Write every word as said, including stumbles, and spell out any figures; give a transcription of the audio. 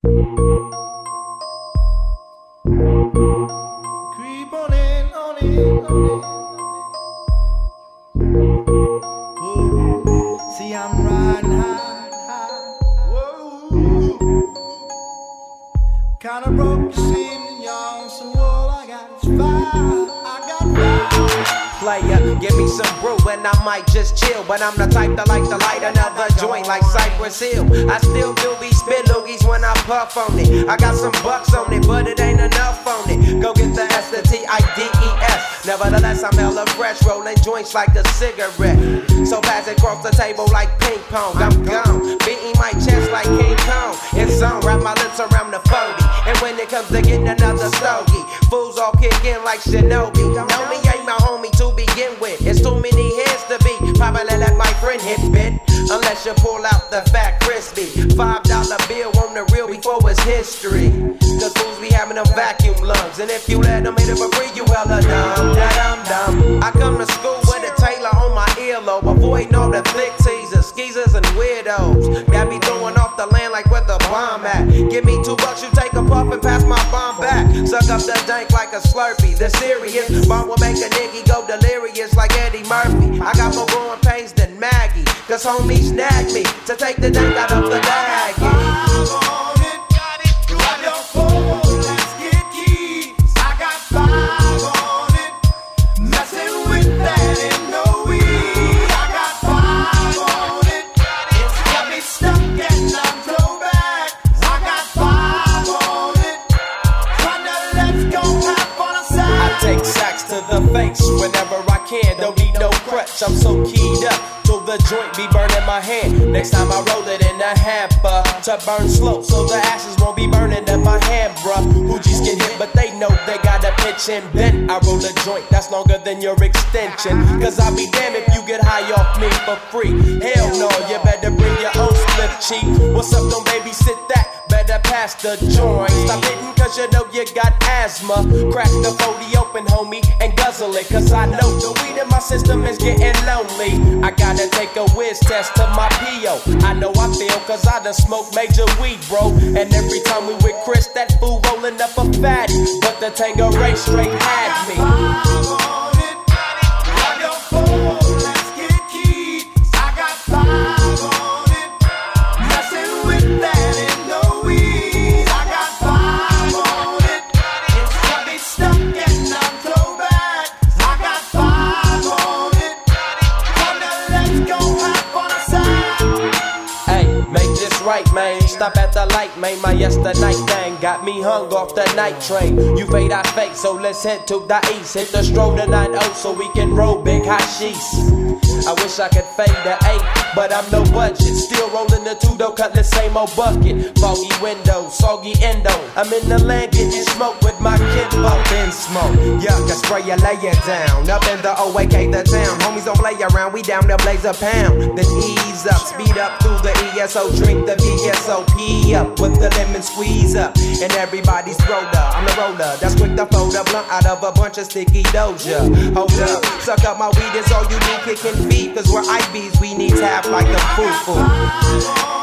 Creep on in, on in, on in. Whoa. See, I'm riding high, high. Whoa. Kinda broke, you see me, y'all. So all I got is fire. I got fire. Player, give me some brew and I might just chill. But I'm the type that like to light another joint like Cypress Hill. I still do be spit loogies when I puff on it. I got some bucks on it, but it ain't enough on it. Go get the S, the T, I, D, E, S. Nevertheless, I'm hella fresh, rolling joints like a cigarette. So pass it across the table like ping pong. I'm gone, beating my chest like King Kong. In zone, wrap my lips around the forty. And when it comes to getting another stogie, fools all kick in like Shinobi. Know me ain't my homie to begin with. It's too many heads to be. Probably let my friend hit bit. Unless you pull out the fat crispy five dollar bill on the real before it's history. Cause fools be having them vacuum lungs. And if you let them hit it for free, you hella dumb, da-dum dum. I come to school with a Taylor on my earlobe, avoiding all the flick teasers, skeezers and weirdos. Got me throwing off the land like where the bomb at. Give me two bucks, you take a puff and pass my bomb back. Suck up the dank like a Slurpee. The serious bomb will make a nigga go delirious like Eddie Murphy. I got more growing pains than Maggie, cause homie snagged me to take the dank out of the baggie. Whenever I can, don't need no crutch, I'm so keyed up till the joint be burning my hand. Next time I roll it in a hamper to burn slow, so the ashes won't be burning in my hand, bruh. Hoogies get hit, but they know they gotta pitch and bend. I roll a joint that's longer than your extension, cause I'll be damned if you get high off me for free. Hell no, you better bring your own slip cheap. What's up, don't babysit that? Better pass the joint. Stop hitting cause you know you got asthma. Crack the forty open, homie, and guzzle it, cause I know the weed in my system is getting lonely. I gotta take a whiz test to my P O. I know I feel cause I done smoked major weed, bro. And every time we with Chris, that fool rolling up a fatty. But the Tango Ray straight had me. Right, man, stop at the light, man. My yesterday thing got me hung off the night train. You fade, I fake, so let's head to the east. Hit the stroll to nine oh so we can roll big hot sheets. I wish I could fade the eight, but I'm no budget. Still rolling the two though, cut the same old bucket. Foggy windows, soggy endo. I'm in the land getting smoke with my kid up in smoke. Yuck, I spray you, lay it down. Up in the O A K, the town. Homies don't play around, we down to blaze a pound. Then ease up, speed up through the E S O. Drink the V S O P up with the lemon squeeze up. And everybody's roller, I'm the roller. That's quick to fold a blunt out of a bunch of sticky doja. Hold up, suck up my weed, it's all you need, kicking feet. Cause we're I Bs, we need tap like a foo-foo.